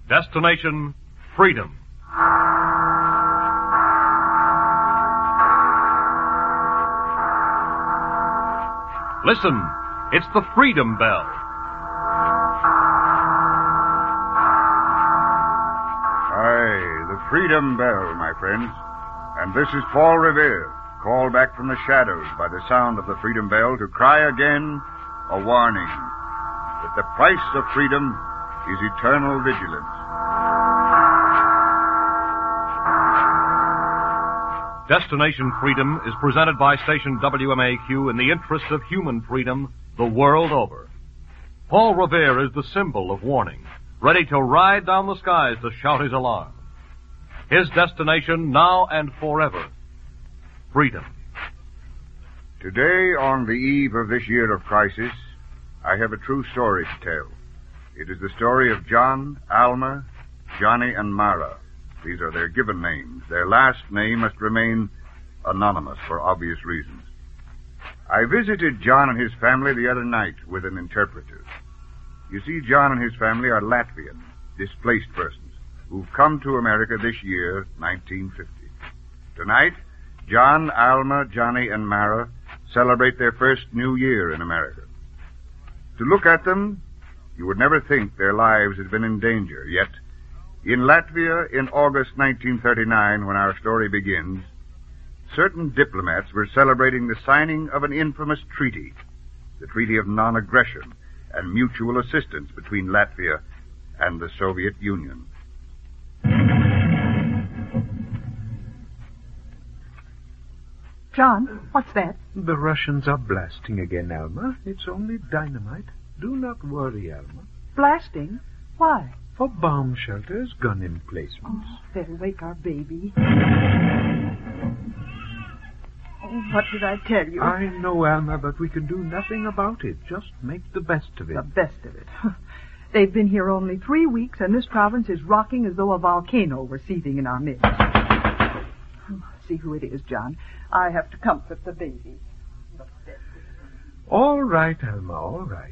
Destination Freedom. Listen, it's the Freedom Bell. Aye, the Freedom Bell, my friends. And this is Paul Revere, called back from the shadows by the sound of the Freedom Bell to cry again a warning that the price of freedom is eternal vigilance. Destination Freedom is presented by station WMAQ in the interests of human freedom the world over. Paul Revere is the symbol of warning, ready to ride down the skies to shout his alarm. His destination now and forever, freedom. Today, on the eve of this year of crisis, I have a true story to tell. It is the story of John, Alma, Johnny, and Mara. These are their given names. Their last name must remain anonymous for obvious reasons. I visited John and his family the other night with an interpreter. You see, John and his family are Latvian, displaced persons, who've come to America this year, 1950. Tonight, John, Alma, Johnny, and Mara celebrate their first new year in America. To look at them, you would never think their lives had been in danger, yet in Latvia in August 1939, when our story begins, certain diplomats were celebrating the signing of an infamous treaty, the Treaty of Non-Aggression and Mutual Assistance between Latvia and the Soviet Union. John, what's that? The Russians are blasting again, Alma. It's only dynamite. Do not worry, Alma. Blasting? Why? For bomb shelters, gun emplacements. Oh, they'll wake our baby. Oh, what did I tell you? I know, Alma, but we can do nothing about it. Just make the best of it. The best of it. They've been here only 3 weeks, and this province is rocking as though a volcano were seething in our midst. See who it is, John. I have to comfort the baby. All right, Alma, all right.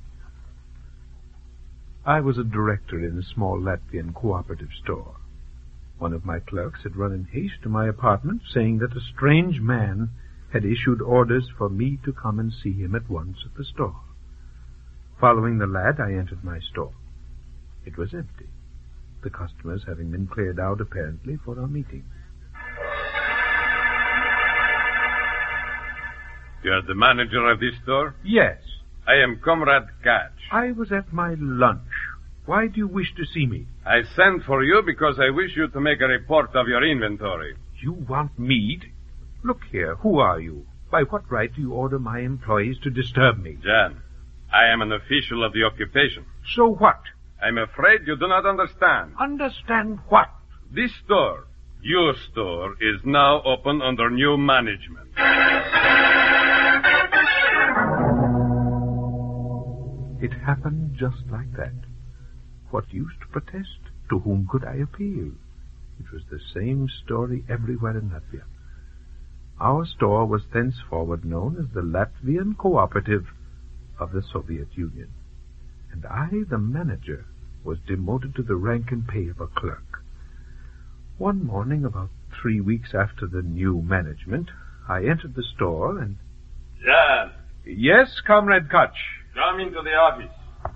I was a director in a small Latvian cooperative store. One of my clerks had run in haste to my apartment, saying that a strange man had issued orders for me to come and see him at once at the store. Following the lad, I entered my store. It was empty, the customers having been cleared out, apparently, for our meeting. You're the manager of this store? Yes. I am Comrade Katch. I was at my lunch. Why do you wish to see me? I sent for you because I wish you to make a report of your inventory. You want me to... Look here, who are you? By what right do you order my employees to disturb me? John, I am an official of the occupation. So what? I'm afraid you do not understand. Understand what? This store, your store, is now open under new management. It happened just like that. What use to protest? To whom could I appeal? It was the same story everywhere in Latvia. Our store was thenceforward known as the Latvian Cooperative of the Soviet Union. And I, the manager, was demoted to the rank and pay of a clerk. One morning, about 3 weeks after the new management, I entered the store and... John! Yes, Comrade Koch. Come into the office.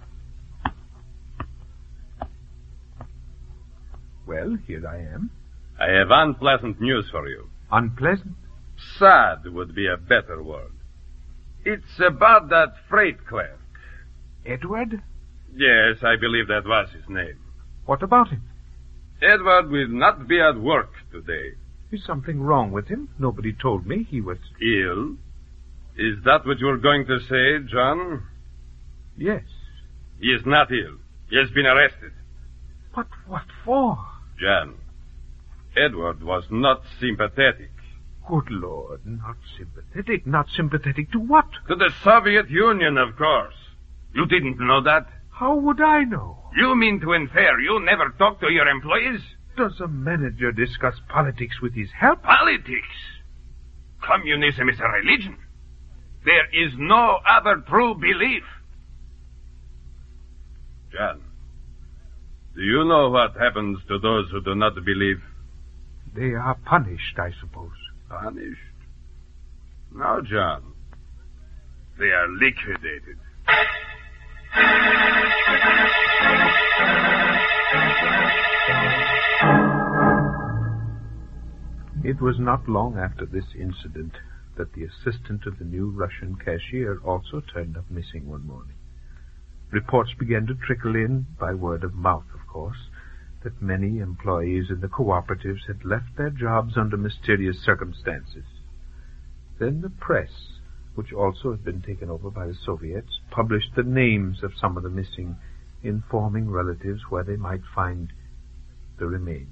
Well, here I am. I have unpleasant news for you. Unpleasant? Sad would be a better word. It's about that freight clerk. Edward? Yes, I believe that was his name. What about him? Edward will not be at work today. Is something wrong with him? Nobody told me he was... Ill? Is that what you were going to say, John? Yes. He is not ill. He has been arrested. But what for? John, Edward was not sympathetic. Good Lord, not sympathetic. Not sympathetic to what? To the Soviet Union, of course. You didn't know that? How would I know? You mean to infer you never talk to your employees? Does a manager discuss politics with his help? Politics? Communism is a religion. There is no other true belief. John, Do you know what happens to those who do not believe? They are punished, I suppose. Punished? No, John. They are liquidated. It was not long after this incident that the assistant of the new Russian cashier also turned up missing one morning. Reports began to trickle in, by word of mouth, of course, that many employees in the cooperatives had left their jobs under mysterious circumstances. Then the press, which also had been taken over by the Soviets, published the names of some of the missing, informing relatives where they might find the remains.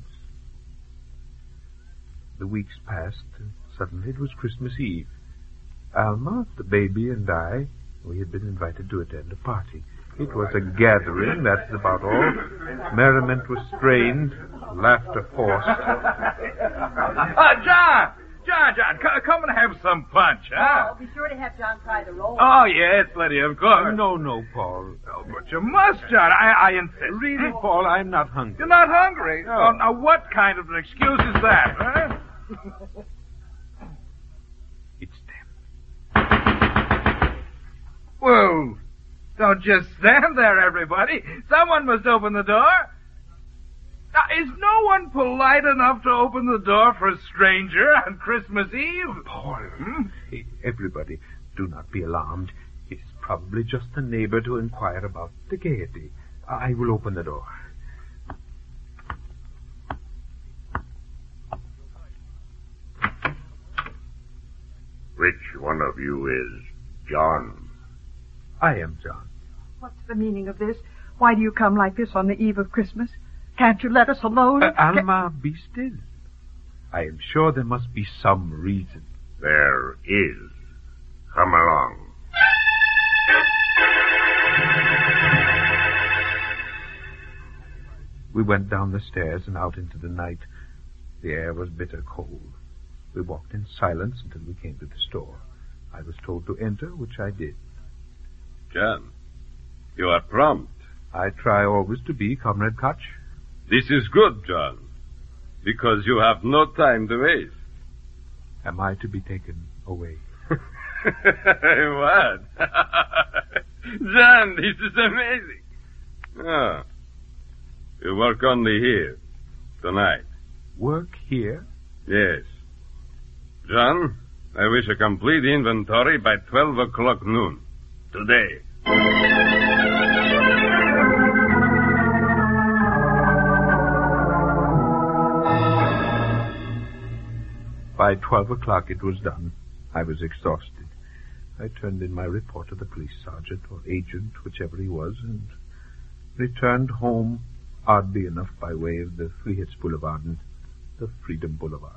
The weeks passed, and suddenly it was Christmas Eve. Alma, the baby, and I, we had been invited to attend a party. It was a gathering, that's about all. Merriment was strained, laughter forced. John, come and have some punch, huh? Oh, be sure to have John try the roll. Oh, yes, plenty, of course. No, Paul. Oh, but you must, John. I insist. Really, Paul, I'm not hungry. You're not hungry? No. Oh, now, what kind of an excuse is that, huh? It's them. Well, don't just stand there, everybody. Someone must open the door. Now, is no one polite enough to open the door for a stranger on Christmas Eve? Paul, Hey, everybody, do not be alarmed. It is probably just a neighbor to inquire about the gaiety. I will open the door. Which one of you is John? I am John. What's the meaning of this? Why do you come like this on the eve of Christmas? Can't you let us alone? Alma, be still. I am sure there must be some reason. There is. Come along. We went down the stairs and out into the night. The air was bitter cold. We walked in silence until we came to the store. I was told to enter, which I did. John, you are prompt. I try always to be, Comrade Koch. This is good, John, because you have no time to waste. Am I to be taken away? What? John, this is amazing. Oh, you work only here, tonight. Work here? Yes. John, I wish a complete inventory by 12 o'clock noon. Today. By 12 o'clock it was done. I was exhausted. I turned in my report to the police sergeant or agent, whichever he was, and returned home, oddly enough, by way of the Frihetsboulevard and the Freedom Boulevard.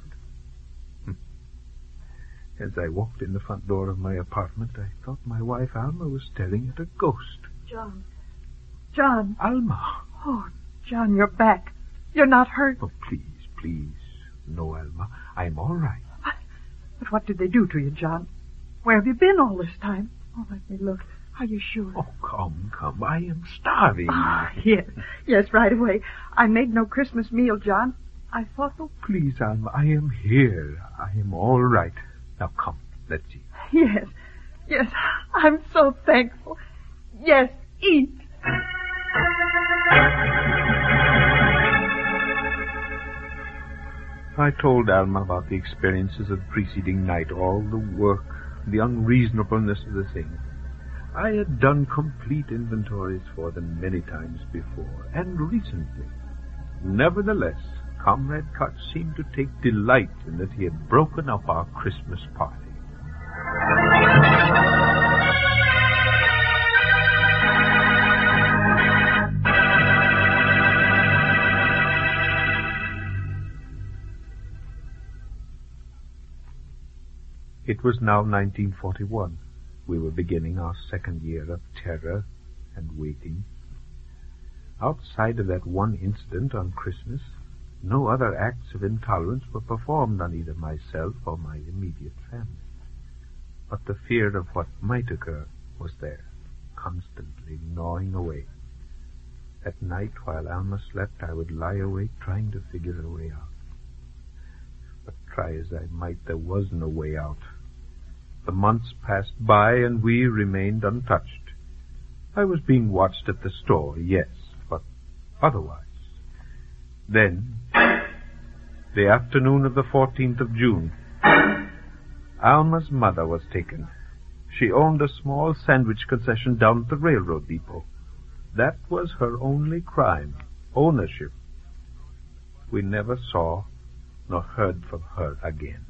As I walked in the front door of my apartment, I thought my wife, Alma, was staring at a ghost. John. Alma! Oh, John, you're back. You're not hurt. Oh, please. No, Alma. I'm all right. But what did they do to you, John? Where have you been all this time? Oh, let me look. Are you sure? Oh, come. I am starving. Ah, yes, right away. I made no Christmas meal, John. I thought... Oh, please, Alma, I am here. I am all right. Now, come, let's eat. Yes, I'm so thankful. Yes, eat. I told Alma about the experiences of the preceding night, all the work, the unreasonableness of the thing. I had done complete inventories for them many times before, and recently. Nevertheless, Comrade Koch seemed to take delight in that he had broken up our Christmas party. It was now 1941. We were beginning our second year of terror and waiting. Outside of that one incident on Christmas, no other acts of intolerance were performed on either myself or my immediate family. But the fear of what might occur was there, constantly gnawing away. At night, while Alma slept, I would lie awake trying to figure a way out. But try as I might, there was no way out. The months passed by, and we remained untouched. I was being watched at the store, yes, but otherwise. Then, the afternoon of the 14th of June, Alma's mother was taken. She owned a small sandwich concession down at the railroad depot. That was her only crime, ownership. We never saw nor heard from her again.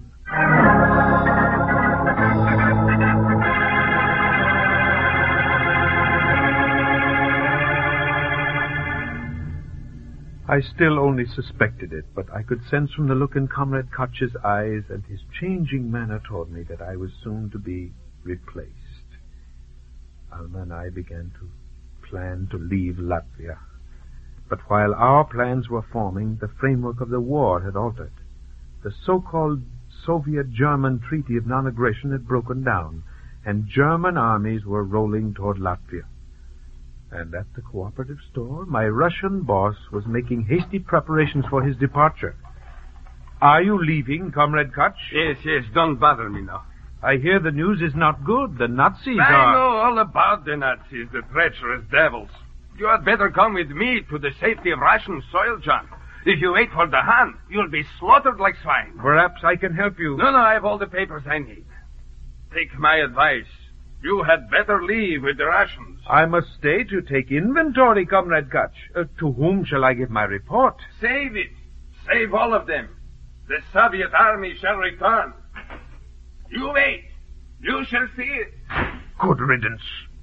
I still only suspected it, but I could sense from the look in Comrade Koch's eyes and his changing manner toward me that I was soon to be replaced. Alma and I began to plan to leave Latvia. But while our plans were forming, the framework of the war had altered. The so-called Soviet-German Treaty of Non-Aggression had broken down, and German armies were rolling toward Latvia. And at the cooperative store, my Russian boss was making hasty preparations for his departure. Are you leaving, Comrade Koch? Yes, don't bother me now. I hear the news is not good. The Nazis I know all about the Nazis, the treacherous devils. You had better come with me to the safety of Russian soil, John. If you wait for the Han, you'll be slaughtered like swine. Perhaps I can help you. No, I have all the papers I need. Take my advice. You had better leave with the Russians. I must stay to take inventory, Comrade Koch. To whom shall I give my report? Save it. Save all of them. The Soviet army shall return. You wait. You shall see it. Good riddance.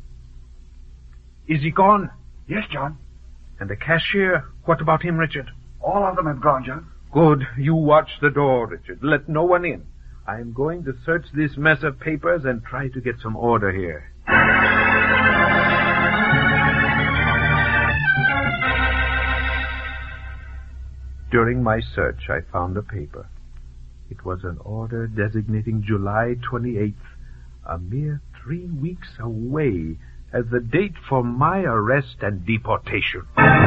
Is he gone? Yes, John. And the cashier? What about him, Richard? All of them have gone, John. Good. You watch the door, Richard. Let no one in. I am going to search this mess of papers and try to get some order here. During my search, I found a paper. It was an order designating July 28th, a mere 3 weeks away, as the date for my arrest and deportation.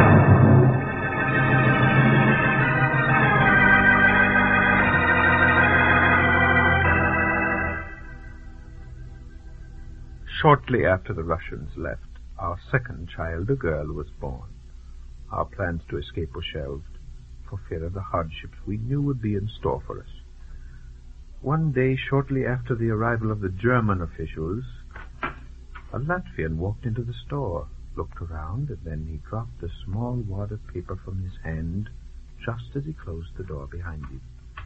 Shortly after the Russians left, our second child, a girl, was born. Our plans to escape were shelved for fear of the hardships we knew would be in store for us. One day, shortly after the arrival of the German officials, a Latvian walked into the store, looked around, and then he dropped a small wad of paper from his hand just as he closed the door behind him.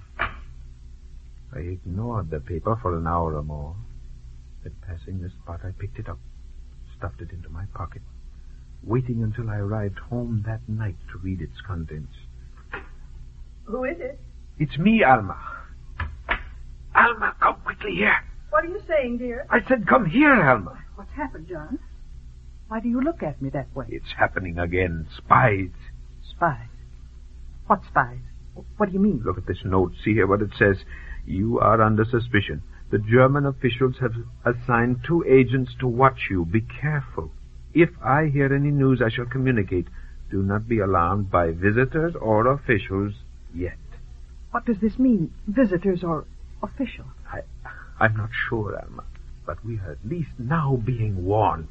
I ignored the paper for an hour or more. Then, passing the spot, I picked it up, stuffed it into my pocket, waiting until I arrived home that night to read its contents. Who is it? It's me, Alma. Alma, come quickly here. What are you saying, dear? I said come here, Alma. What's happened, John? Why do you look at me that way? It's happening again. Spies. Spies? What spies? What do you mean? Look at this note. See here what it says. You are under suspicion. The German officials have assigned 2 agents to watch you. Be careful. If I hear any news, I shall communicate. Do not be alarmed by visitors or officials yet. What does this mean? Visitors or officials? I'm not sure, Alma, but we are at least now being warned.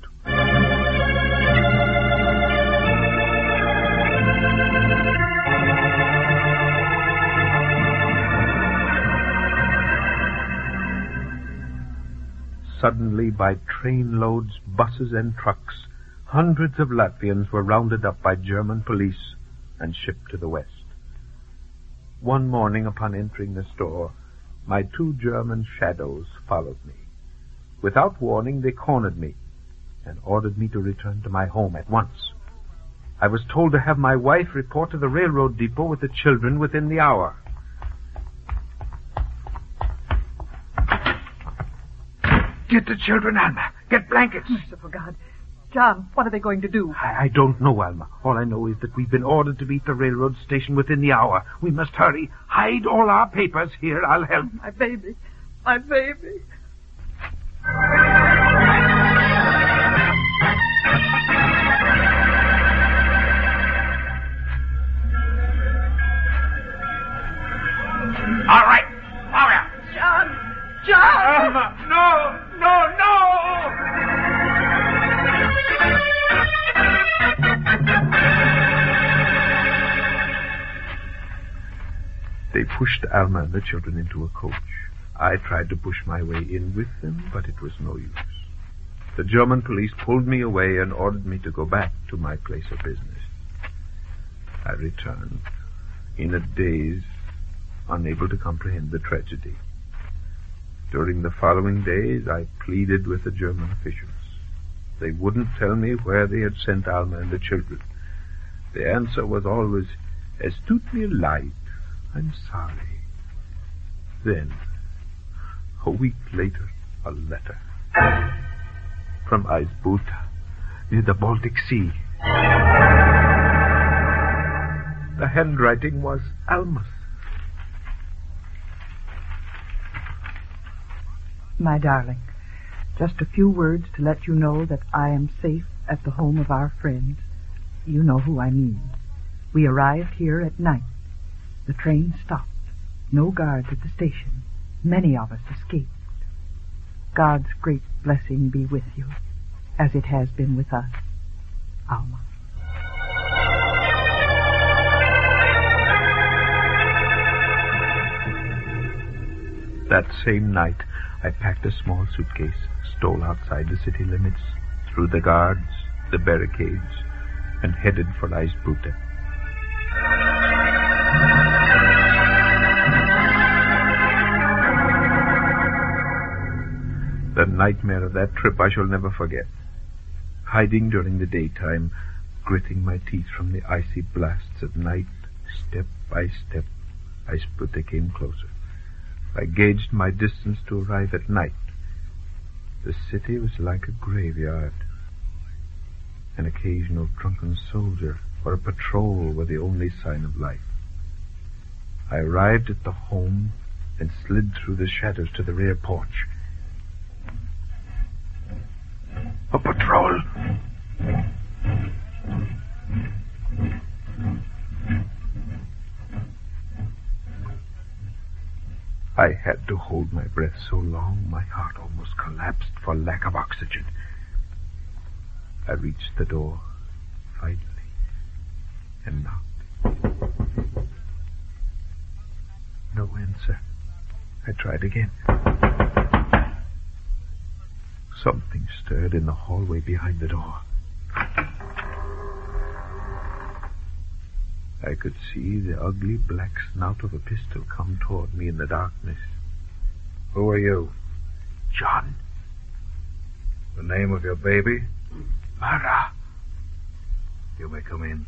Suddenly, by trainloads, buses, and trucks, hundreds of Latvians were rounded up by German police and shipped to the west. One morning, upon entering the store, my 2 German shadows followed me. Without warning, they cornered me and ordered me to return to my home at once. I was told to have my wife report to the railroad depot with the children within the hour. Get the children, Alma. Get blankets. Merciful God. John, what are they going to do? I don't know, Alma. All I know is that we've been ordered to be at the railroad station within the hour. We must hurry. Hide all our papers. Here, I'll help. My baby. My baby. They pushed Alma and the children into a coach. I tried to push my way in with them, but it was no use. The German police pulled me away and ordered me to go back to my place of business. I returned, in a daze, unable to comprehend the tragedy. During the following days, I pleaded with the German officials. They wouldn't tell me where they had sent Alma and the children. The answer was always, "Es tut mir leid. I'm sorry." Then, a week later, a letter from Eisbuta, near the Baltic Sea. The handwriting was Alma's. My darling, just a few words to let you know that I am safe at the home of our friends. You know who I mean. We arrived here at night. The train stopped. No guards at the station. Many of us escaped. God's great blessing be with you, as it has been with us. Alma. That same night, I packed a small suitcase, stole outside the city limits, through the guards, the barricades, and headed for Eisbuta. The nightmare of that trip I shall never forget. Hiding during the daytime, gritting my teeth from the icy blasts at night, step by step, Eisbuta came closer. I gauged my distance to arrive at night. The city was like a graveyard. An occasional drunken soldier or a patrol were the only sign of life. I arrived at the home and slid through the shadows to the rear porch. A patrol! I had to hold my breath so long my heart almost collapsed for lack of oxygen. I reached the door, finally, and knocked. No answer. I tried again. Something stirred in the hallway behind the door. I could see the ugly black snout of a pistol come toward me in the darkness. Who are you? John. The name of your baby? Mara. You may come in.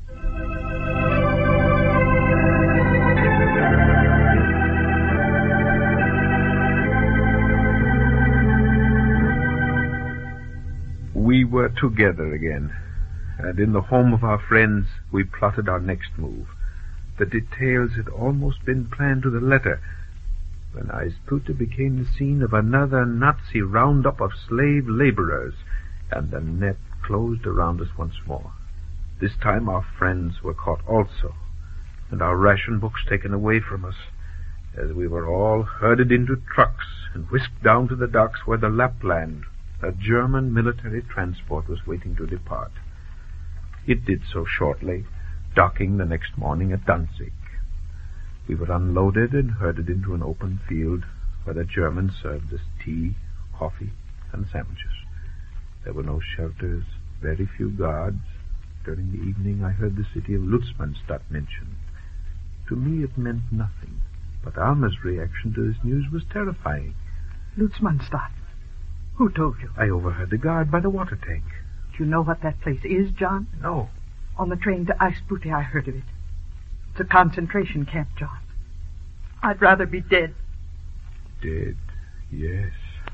We were together again, and in the home of our friends we plotted our next move. The details had almost been planned to the letter, when Eisbuta became the scene of another Nazi roundup of slave laborers, and the net closed around us once more. This time our friends were caught also, and our ration books taken away from us, as we were all herded into trucks and whisked down to the docks where the Lapland, a German military transport, was waiting to depart. It did so shortly, docking the next morning at Danzig. We were unloaded and herded into an open field where the Germans served us tea, coffee, and sandwiches. There were no shelters, very few guards. During the evening I heard the city of Lutzmannstadt mentioned. To me it meant nothing, but Alma's reaction to this news was terrifying. Lutzmannstadt? Who told you? I overheard the guard by the water tank. Do you know what that place is, John? No. On the train to Eisbuta, I heard of it. It's a concentration camp, John. I'd rather be dead. Dead, yes.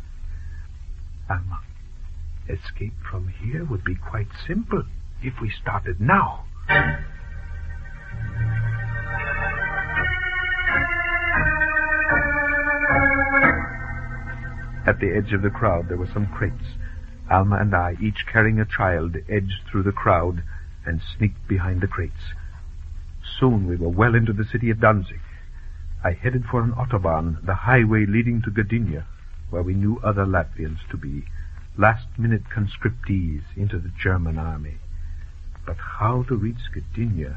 Alma, escape from here would be quite simple if we started now. At the edge of the crowd there were some crates. Alma and I, each carrying a child, edged through the crowd and sneaked behind the crates. Soon we were well into the city of Danzig. I headed for an autobahn, the highway leading to Gdynia, where we knew other Latvians to be, last-minute conscriptees into the German army. But how to reach Gdynia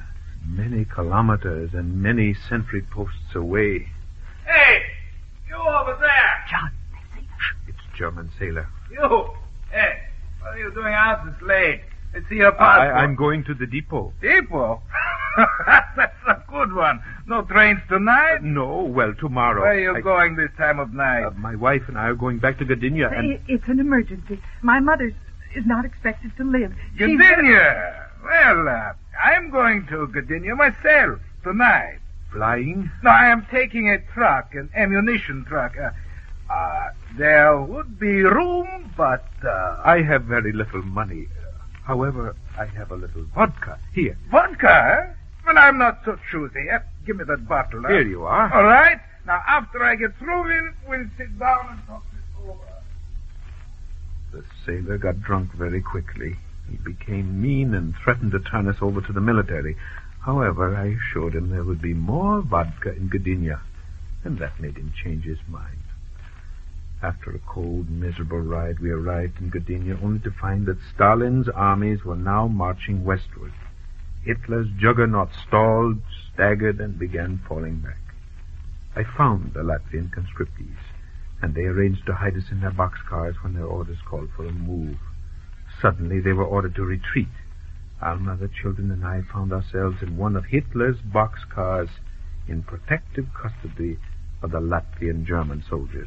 many kilometers and many sentry posts away. Hey! You over there! John, It's German sailor. You! Hey! What are you doing out this late? Let's see your passport. I'm going to the depot. Depot? That's a good one. No trains tonight? No, well, tomorrow. Where are you going this time of night? My wife and I are going back to Gdynia, and... It's an emergency. My mother is not expected to live. Gdynia! Well, I'm going to Gdynia myself tonight. Flying? No, I am taking a truck, an ammunition truck. There would be room, but... I have very little money. However, I have a little vodka. Here. Vodka? Well, I'm not so choosy. Give me that bottle. Here you are. All right. Now, after I get through with it, we'll sit down and talk this over. The sailor got drunk very quickly. He became mean and threatened to turn us over to the military. However, I assured him there would be more vodka in Gdynia, and that made him change his mind. After a cold, miserable ride, we arrived in Gdynia only to find that Stalin's armies were now marching westward. Hitler's juggernaut stalled, staggered, and began falling back. I found the Latvian conscriptees, and they arranged to hide us in their boxcars when their orders called for a move. Suddenly, they were ordered to retreat. Alma, the children, and I found ourselves in one of Hitler's boxcars in protective custody of the Latvian German soldiers.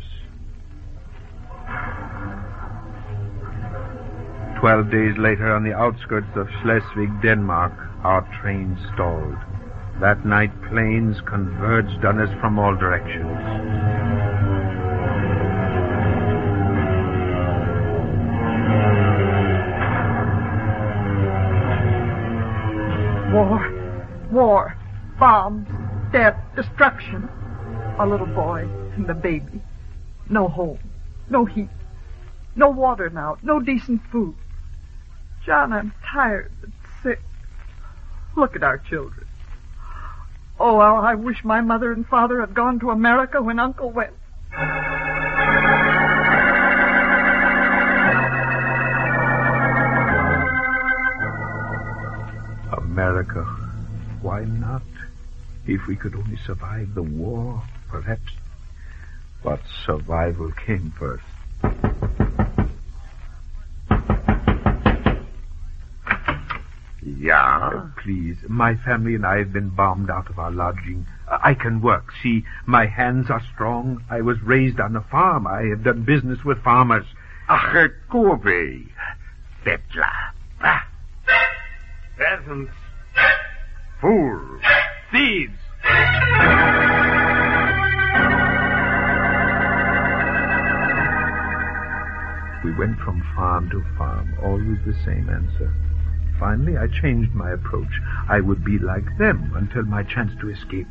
12 days later, on the outskirts of Schleswig, Denmark, our train stalled. That night, planes converged on us from all directions. War, bombs, death, destruction. A little boy and the baby. No home, no heat, no water now, no decent food. John, I'm tired and sick. Look at our children. Oh, how I wish my mother and father had gone to America when Uncle went. America. Why not? If we could only survive the war, perhaps. But survival came first. Yeah? Please, my family and I have been bombed out of our lodging. I can work. See, my hands are strong. I was raised on a farm. I have done business with farmers. Ach, Kurve. Bettler. Peasants. Fool. Thieves. We went from farm to farm, always the same answer. Finally, I changed my approach. I would be like them until my chance to escape.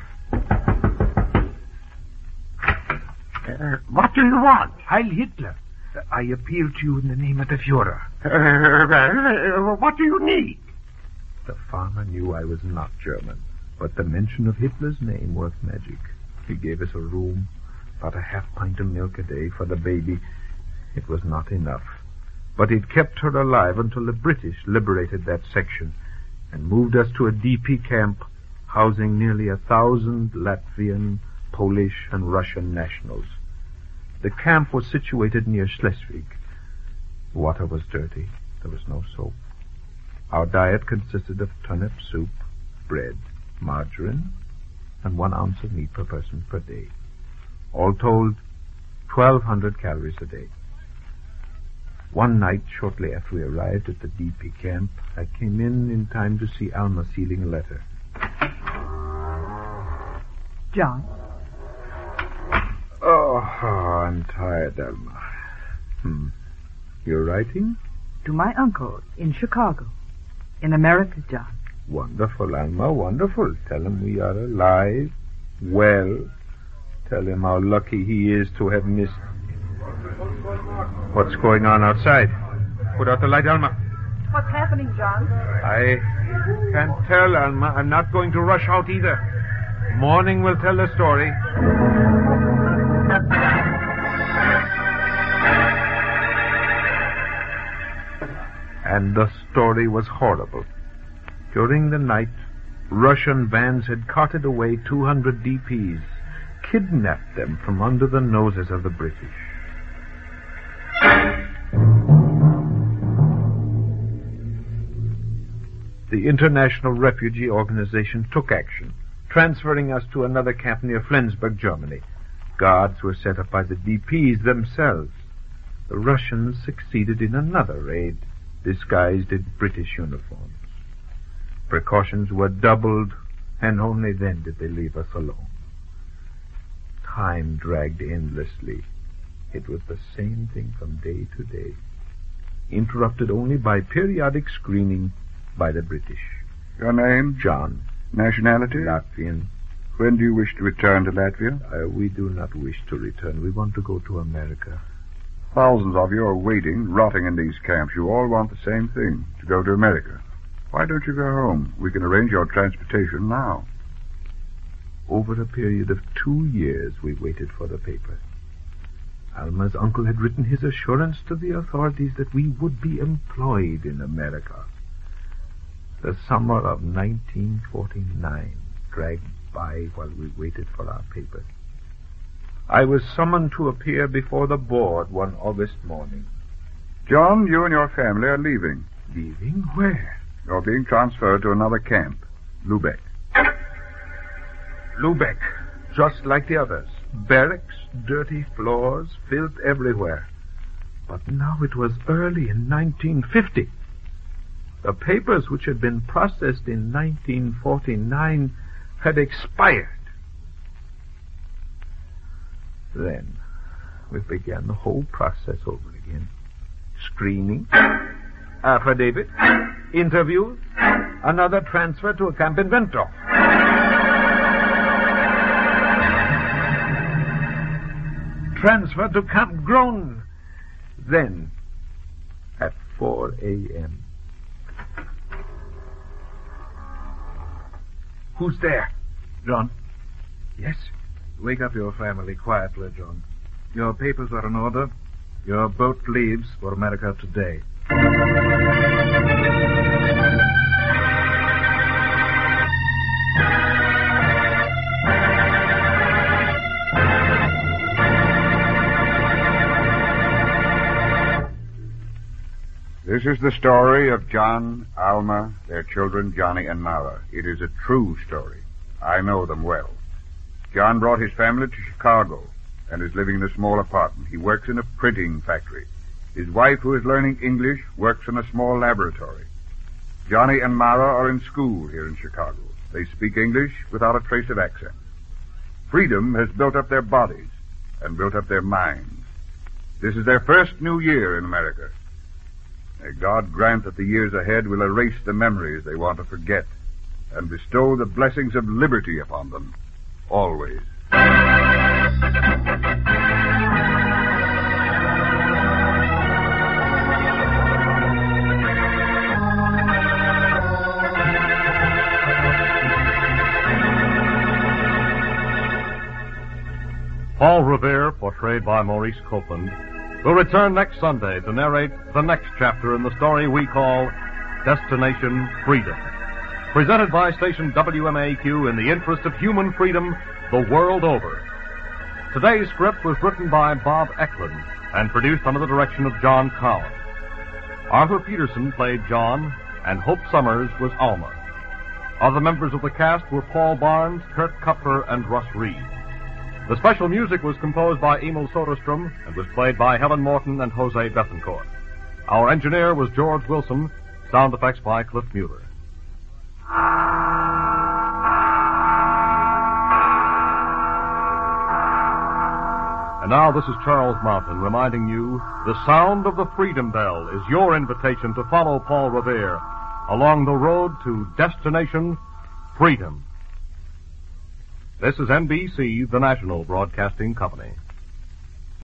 What do you want? Heil Hitler. I appeal to you in the name of the Führer. What do you need? The farmer knew I was not German, but the mention of Hitler's name worked magic. He gave us a room, about a half pint of milk a day for the baby. It was not enough, but it kept her alive until the British liberated that section and moved us to a DP camp housing nearly 1,000 Latvian, Polish, and Russian nationals. The camp was situated near Schleswig. The water was dirty. There was no soap. Our diet consisted of turnip soup, bread, margarine, and 1 ounce of meat per person per day. All told, 1,200 calories a day. One night, shortly after we arrived at the DP camp, I came in time to see Alma sealing a letter. John. Oh, I'm tired, Alma. You're writing? To my uncle in Chicago. In America, John. Wonderful, Alma, wonderful. Tell him we are alive, well. Tell him how lucky he is to have missed... What's going on outside? Put out the light, Alma. What's happening, John? I can't tell, Alma. I'm not going to rush out either. Morning will tell the story. And the story was horrible. During the night, Russian bands had carted away 200 DPs, kidnapped them from under the noses of the British. The International Refugee Organization took action, transferring us to another camp near Flensburg, Germany. Guards were set up by the DPs themselves. The Russians succeeded in another raid, disguised in British uniforms. Precautions were doubled, and only then did they leave us alone. Time dragged endlessly. It was the same thing from day to day, interrupted only by periodic screening by the British. Your name? John. Nationality? Latvian. When do you wish to return to Latvia? We do not wish to return. We want to go to America. Thousands of you are waiting, rotting in these camps. You all want the same thing, to go to America. Why don't you go home? We can arrange your transportation now. Over a period of 2 years, we waited for the paper. Alma's uncle had written his assurance to the authorities that we would be employed in America. The summer of 1949 dragged by while we waited for our papers. I was summoned to appear before the board one August morning. John, you and your family are leaving. Leaving? Where? You're being transferred to another camp, Lubeck. Lubeck, just like the others. Barracks, dirty floors, filth everywhere. But now it was early in 1950. The papers which had been processed in 1949 had expired. Then we began the whole process over again. Screening, affidavit, interviews, another transfer to a camp in Ventdorf. Transfer to Camp Groen. Then, at 4 a.m. Who's there? John, Yes? wake up your family quietly, John. Your papers are in order. Your boat leaves for America today. This is the story of John, Alma, their children, Johnny and Mara. It is a true story. I know them well. John brought his family to Chicago and is living in a small apartment. He works in a printing factory. His wife, who is learning English, works in a small laboratory. Johnny and Mara are in school here in Chicago. They speak English without a trace of accent. Freedom has built up their bodies and built up their minds. This is their first new year in America. May God grant that the years ahead will erase the memories they want to forget and bestow the blessings of liberty upon them, always. Paul Revere, portrayed by Maurice Copeland, will return next Sunday to narrate the next chapter in the story we call Destination Freedom. Presented by station WMAQ in the interest of human freedom the world over. Today's script was written by Bob Eklund and produced under the direction of John Collins. Arthur Peterson played John, and Hope Summers was Alma. Other members of the cast were Paul Barnes, Kurt Kupfer, and Russ Reed. The special music was composed by Emil Soderstrom and was played by Helen Morton and Jose Bethencourt. Our engineer was George Wilson, sound effects by Cliff Mueller. And now this is Charles Mountain reminding you the sound of the Freedom Bell is your invitation to follow Paul Revere along the road to Destination Freedom. This is NBC, the national broadcasting company.